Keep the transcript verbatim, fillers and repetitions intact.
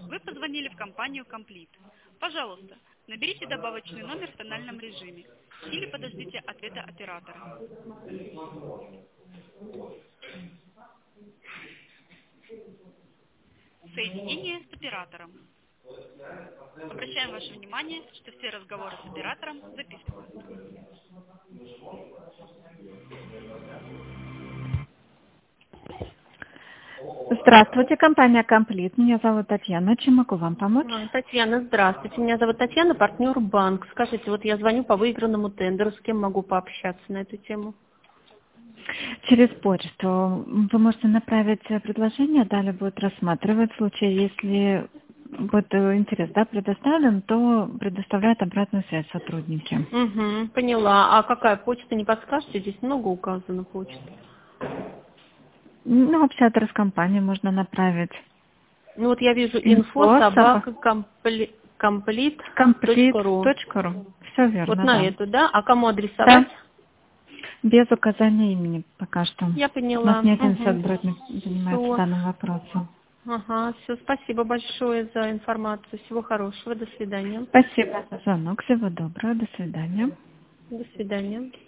Вы позвонили в компанию Complete. Пожалуйста, наберите добавочный номер в тональном режиме или подождите ответа оператора. Соединение с оператором. Обращаем ваше внимание, что все разговоры с оператором записываются. Здравствуйте, компания Комплит. Меня зовут Татьяна. Чем могу вам помочь? А, Татьяна, здравствуйте. Меня зовут Татьяна, партнер банк. Скажите, вот я звоню по выигранному тендеру, с кем могу пообщаться на эту тему? Через почту. Вы можете направить предложение, далее будет рассматривать. В случае, если будет интерес, да, предоставлен, то предоставляют обратную связь сотрудники. Угу, поняла. А какая почта, не подскажете? Здесь много указано почт. Ну, вообще адрес компании можно направить. Ну вот я вижу инфо Инфо собака комплит точка ру. комплит.ру. Все Вот верно, на да. эту, да? А кому адресовать? Да, без указания имени пока что. Я У нас поняла. не один Угу. сотрудник занимается Все. данным вопросом. Ага, все. Спасибо большое за информацию. Всего хорошего. До свидания. Спасибо за звонок. Всего доброго. До свидания. До свидания.